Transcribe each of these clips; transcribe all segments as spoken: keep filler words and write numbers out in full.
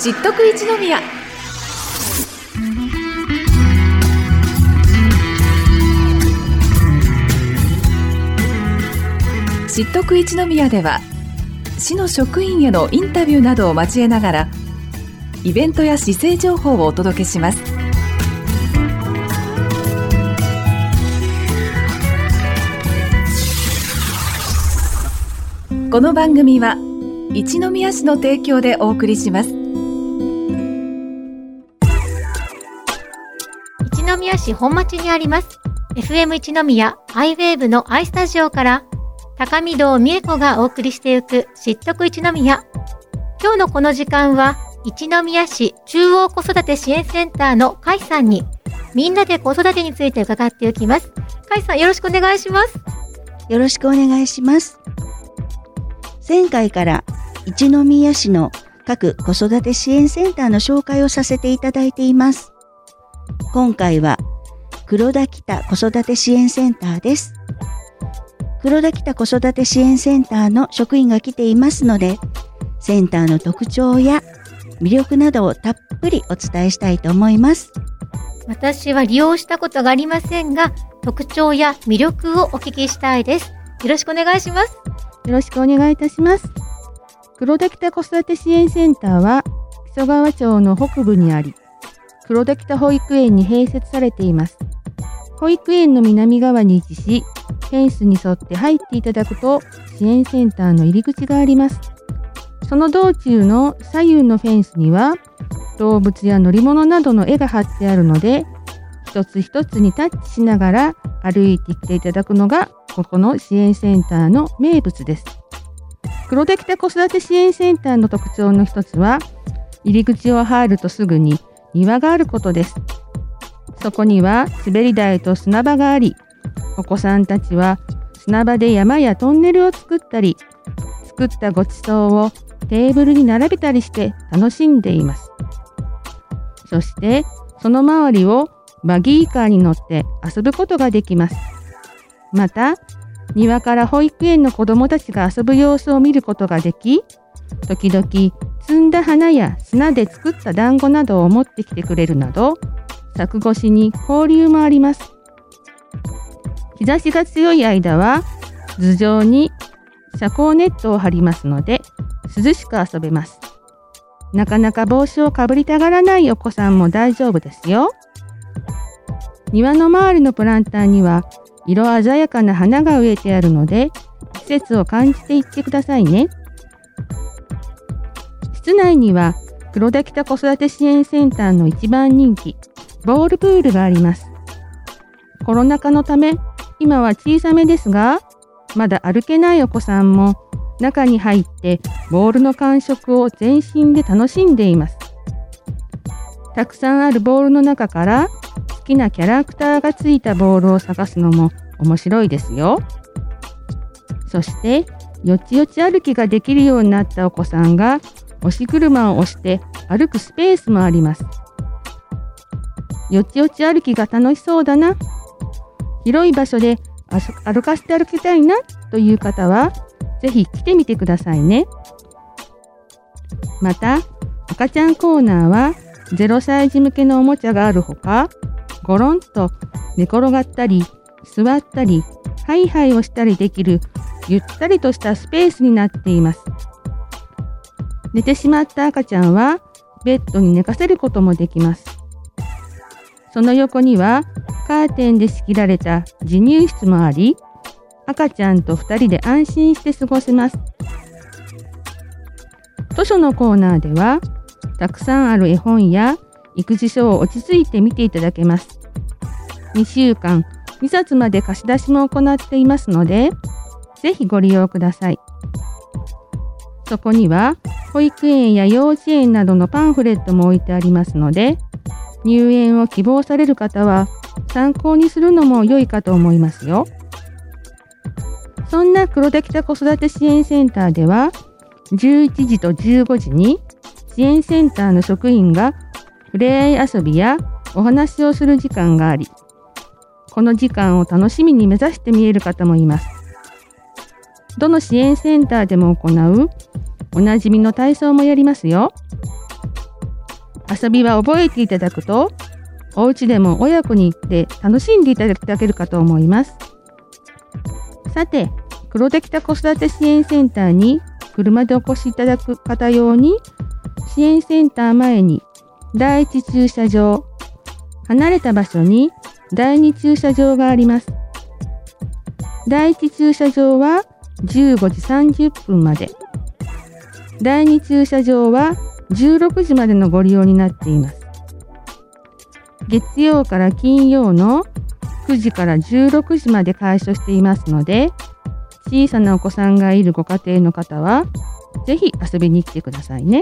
知っとく一宮。知っとく一宮では、市の職員へのインタビューなどを交えながら、イベントや市政情報をお届けします。この番組は一宮市の提供でお送りします。 一宮市本町にあります エフエム 一宮アイウェーブの アイスタジオから高見堂美恵子がお送りしていく知っとく一宮。今日のこの時間は一宮市中央子育て支援センターの甲斐さんにみんなで子育てについて伺っていきます。甲斐さん、よろしくお願いします。 よろしくお願いします。前回から一宮市の各子育て支援センターの紹介をさせていただいています。今回は黒田北子育て支援センターです。黒田北子育て支援センターの職員が来ていますので、センターの特徴や魅力などをたっぷりお伝えしたいと思います。 私は利用したことがありませんが、特徴や魅力をお聞きしたいです。よろしくお願いします。 よろしくお願いいたします。黒田北子育て支援センターは木曽川町の北部にあり、黒田北保育園に併設されています。保育園の南側に位置し、フェンスに沿って入っていただくと支援センターの入り口があります。その道中の左右のフェンスには動物や乗り物などの絵が貼ってあるので、一つ一つにタッチしながら歩いてきていただくのがここの支援センターの名物です。黒田北子育て支援センターの特徴の一つは、入り口を入るとすぐに庭があることです。そこには滑り台と砂場があり、お子さんたちは砂場で山やトンネルを作ったり、作ったごちそうをテーブルに並べたりして楽しんでいます。そしてその周りをバギーカーに乗って遊ぶことができます。また、庭から保育園の子どもたちが遊ぶ様子を見ることができ、時々摘んだ花や砂で作った団子などを持ってきてくれるなど、柵越しに交流もあります。日差しが強い間は頭上に遮光ネットを張りますので涼しく遊べます。なかなか帽子をかぶりたがらないお子さんも大丈夫ですよ。庭の周りのプランターには色鮮やかな花が植えてあるので、季節を感じていってくださいね。室内には黒田北子育て支援センターの一番人気、ボールプールがあります。コロナ禍のため、今は小さめですが、まだ歩けないお子さんも中に入ってボールの感触を全身で楽しんでいます。たくさんあるボールの中から好きなキャラクターがついたボールを探すのも面白いですよ。そしてよちよち歩きができるようになったお子さんが押し車を押して歩くスペースもあります。よちよち歩きが楽しそうだな、広い場所で歩かせて歩きたいなという方はぜひ来てみてくださいね。また、赤ちゃんコーナーはゼロさい児向けのおもちゃがあるほか、ゴロンと寝転がったり座ったりハイハイをしたりできるゆったりとしたスペースになっています。寝てしまった赤ちゃんはベッドに寝かせることもできます。その横にはカーテンで仕切られた授乳室もあり、赤ちゃんとふたりで安心して過ごせます。図書のコーナーではたくさんある絵本や育児書を落ち着いて見ていただけます。にしゅうかんにさつまで貸し出しも行っていますので、ぜひご利用ください。そこには保育園や幼稚園などのパンフレットも置いてありますので、入園を希望される方は参考にするのも良いかと思いますよ。そんな黒田北子育て支援センターでは、じゅういちじとじゅうごじに支援センターの職員がふれあい遊びやお話をする時間があり、この時間を楽しみに目指して見える方もいます。どの支援センターでも行うおなじみの体操もやりますよ。 遊びは覚えていただくと、お家でも親子に行って楽しんでいただけるかと思います。さて、黒できた子育て支援センターに車でお越しいただく方用に、支援センター前にだいいち駐車場、離れた場所にだいに駐車場があります。だいいち駐車場はじゅうごじさんじゅっぷんまで、だいに駐車場はじゅうろくじまでのご利用になっています。月曜から金曜のくじからじゅうろくじまで開所していますので、小さなお子さんがいるご家庭の方は、ぜひ遊びに来てくださいね。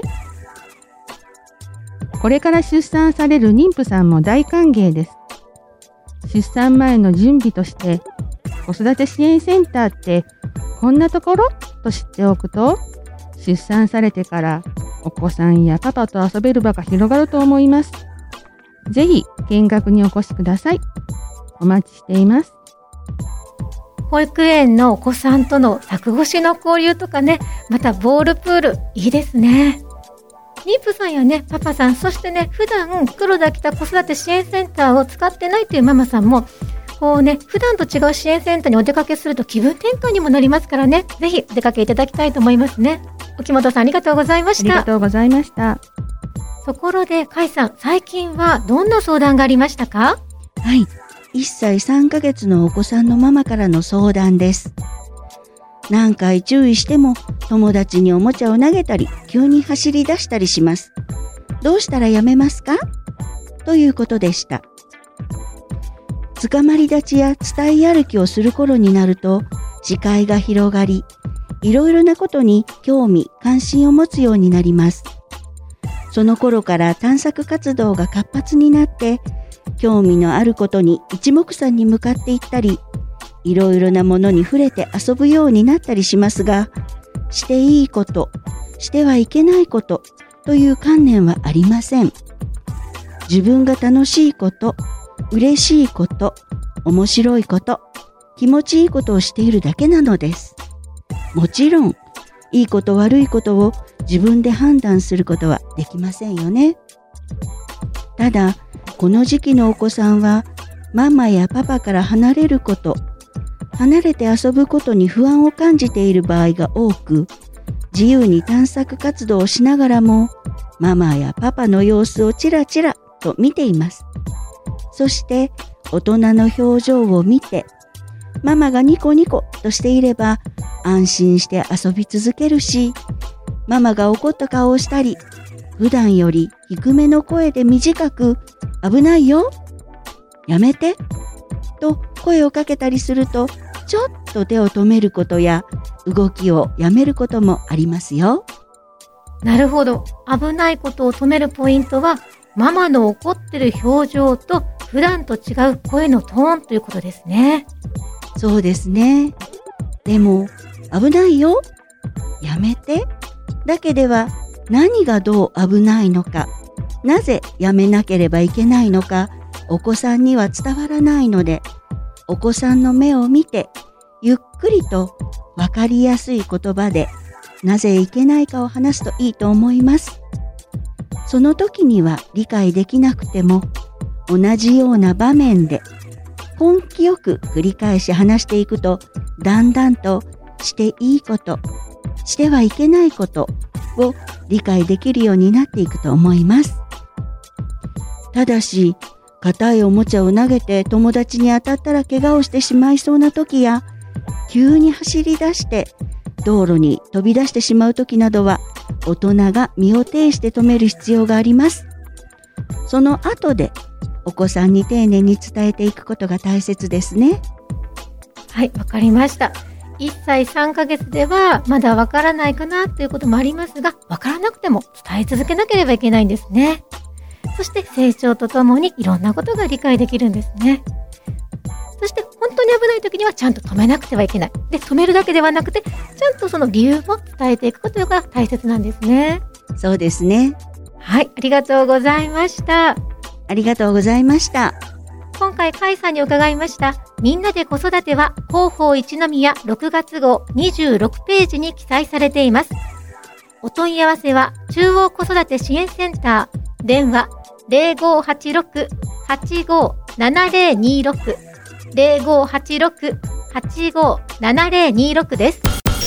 これから出産される妊婦さんも大歓迎です。出産前の準備として、子育て支援センターってこんなところと知っておくと、出産されてからお子さんやパパと遊べる場が広がると思います。ぜひ見学にお越しください。お待ちしています。 保育園のお子さんとの柵越しの交流とかね、またボールプール、いいですね。妊婦さんやね、パパさん、そしてね、普段黒田北子育て支援センターを使ってないというママさんも、こうね、普段と違う支援センターにお出かけすると気分転換にもなりますからね、ぜひお出かけいただきたいと思いますね。沖本さん、ありがとうございました。 ありがとうございました。 ところで、甲斐さん、最近はどんな相談がありましたか？ はい。いっさいさんかげつのお子さんのママからの相談です。何回注意しても友達におもちゃを投げたり急に走り出したりします。どうしたらやめますか？ということでした。捕まり立ちや伝い歩きをする頃になると視界が広がり、いろいろなことに興味関心を持つようになります。その頃から探索活動が活発になって興味のあることに一目散に向かっていったり、いろいろなものに触れて遊ぶようになったりしますが、していいこと、してはいけないことという観念はありません。自分が楽しいこと、嬉しいこと、面白いこと、気持ちいいことをしているだけなのです。もちろん、いいこと悪いことを自分で判断することはできませんよね。ただ、この時期のお子さんは、ママやパパから離れること、離れて遊ぶことに不安を感じている場合が多く、自由に探索活動をしながらも、ママやパパの様子をちらちらと見ています。そして、大人の表情を見て、ママがニコニコとしていれば、安心して遊び続けるし、ママが怒った顔をしたり、普段より低めの声で短く、危ないよ、やめて、と声をかけたりすると、ちょっと手を止めることや動きをやめることもありますよ。 なるほど。危ないことを止めるポイントは、ママの怒ってる表情と普段と違う声のトーンということですね。 そうですね。でも、危ないよ、やめて、だけでは何がどう危ないのか、なぜやめなければいけないのか、お子さんには伝わらないので、お子さんの目を見て、ゆっくりとわかりやすい言葉で、なぜいけないかを話すといいと思います。その時には理解できなくても、同じような場面で、根気よく繰り返し話していくと、だんだんとしていいこと、してはいけないことを理解できるようになっていくと思います。ただし、硬いおもちゃを投げて友達に当たったら怪我をしてしまいそうな時や、急に走り出して道路に飛び出してしまう時などは、大人が身を挺して止める必要があります。その後でお子さんに丁寧に伝えていくことが大切ですね。 はい、わかりました。いっさいさんかげつではまだわからないかなということもありますが、わからなくても伝え続けなければいけないんですね。そして成長とともにいろんなことが理解できるんですね。そして本当に危ない時にはちゃんと止めなくてはいけない。で、止めるだけではなくて、ちゃんとその理由も伝えていくことが大切なんですね。 そうですね。 はい、ありがとうございました。 ありがとうございました。 今回、甲斐さんに伺いました。みんなで子育ては広報一宮ろくがつ号にじゅうろくページに記載されています。お問い合わせは中央子育て支援センター電話 ゼロごはちろく はちご ななゼロにろく ゼロごはちろく はちご ななゼロにろく です。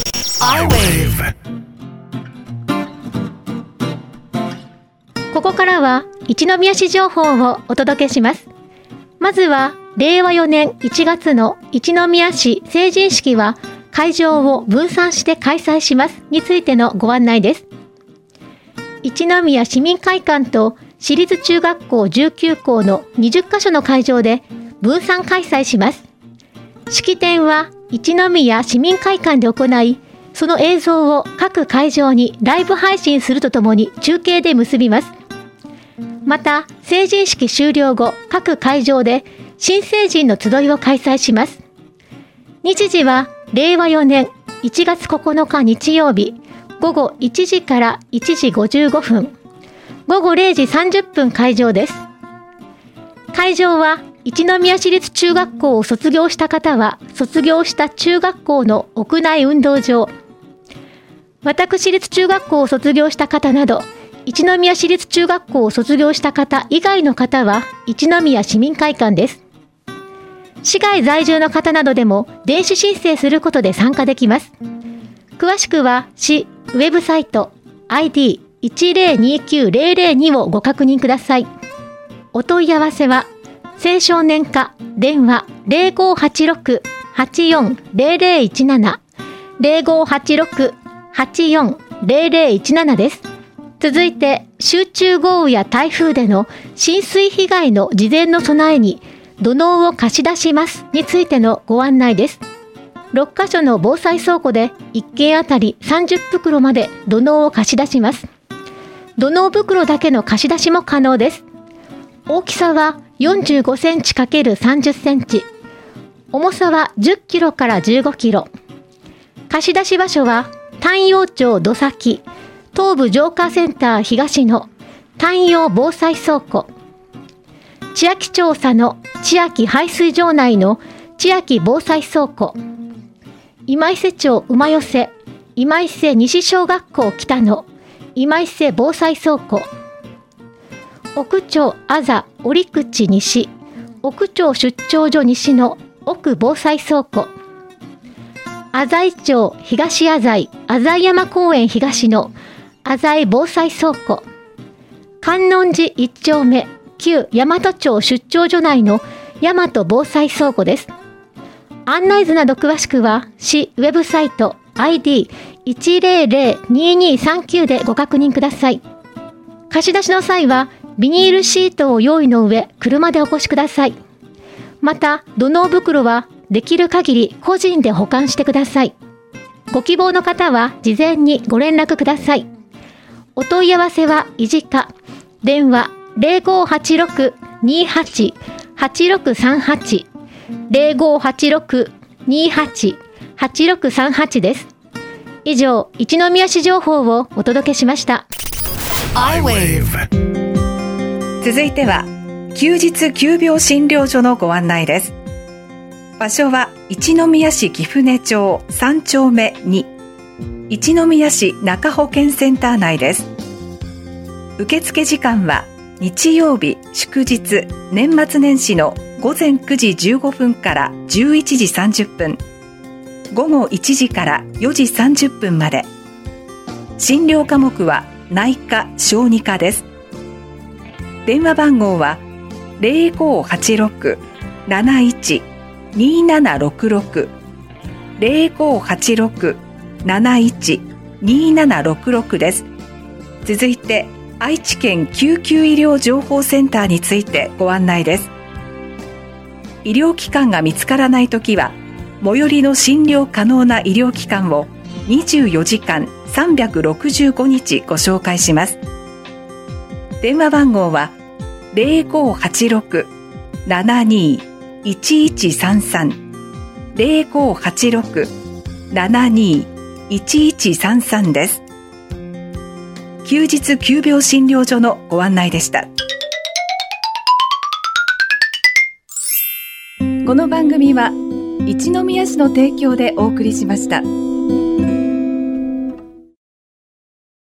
ここからは一宮市情報をお届けします。まずはれいわよねんいちがつの一宮市成人式は会場を分散して開催しますについてのご案内です。一宮市民会館と私立中学校じゅうきゅうこうのにじゅっかしょの会場で分散開催します。式典は一宮市民会館で行い、その映像を各会場にライブ配信するとともに中継で結びます。また、成人式終了後、各会場で新成人の集いを開催します。日時はれいわよねんいちがつここのか日曜日、ごごいちじからいちじごじゅうごふん、ごごれいじさんじゅっぷん会場です。会場は一宮市立中学校を卒業した方は卒業した中学校の屋内運動場、私立中学校を卒業した方など一宮市立中学校を卒業した方以外の方は一宮市民会館です。市外在住の方などでも電子申請することで参加できます。詳しくは市ウェブサイト アイディーいちゼロにきゅうゼロゼロに をご確認ください。お問い合わせは青少年課電話ゼロごはちろく はちよんゼロゼロいちなな ゼロごはちろく はちよんゼロゼロいちななです。続いて集中豪雨や台風での浸水被害の事前の備えに土のうを貸し出しますについてのご案内です。ろっかしょの防災倉庫でいっけんあたりさんじゅっぷくろまで土のうを貸し出します。土のう袋だけの貸し出しも可能です。大きさはよんじゅうごセンチかけるさんじゅっセンチ。重さはじゅっキロからじゅうごキロ。貸し出し場所は丹陽町戸崎、東部浄化センター東の丹陽防災倉庫。千秋町佐野千秋排水場内の千秋防災倉庫。今伊勢町馬寄せ今伊勢西小学校北の今伊勢防災倉庫。奥町あざ折口西奥町出張所西の奥防災倉庫。浅井町東浅井浅井山公園東の浅井防災倉庫。観音寺一丁目旧大和町出張所内の大和防災倉庫です。案内図など詳しくは市ウェブサイト アイディーいちゼロゼロににさんきゅう でご確認ください。貸し出しの際はビニールシートを用意の上、車でお越しください。また、土のう袋はできる限り個人で保管してください。ご希望の方は事前にご連絡ください。お問い合わせは維持課電話ゼロごはちろく にはち はちろくさんはち ゼロごはちろく にはち はちろくさんはちです。以上、一宮市情報をお届けしました。 続いては休日急病診療所のご案内です。場所は一宮市貴船町さんちょうめに一宮市中保健センター内です。受付時間は日曜日祝日年末年始のごぜんくじじゅうごふんからじゅういちじさんじゅっぷん、ごごいちじからよじさんじゅっぷんまで。診療科目は内科・小児科です。電話番号はゼロごはちろく なないち にななろくろく ゼロごはちろく なないち にななろくろくです。続いて愛知県救急医療情報センターについてご案内です。医療機関が見つからないときは最寄りの診療可能な医療機関をにじゅうよじかんさんびゃくろくじゅうごにちご紹介します。電話番号はゼロごはちろく ななにいちいちさんさん ゼロごはちろく ななにいちいちさんさんです。休日急病診療所のご案内でした。この番組は一宮市の提供でお送りしました。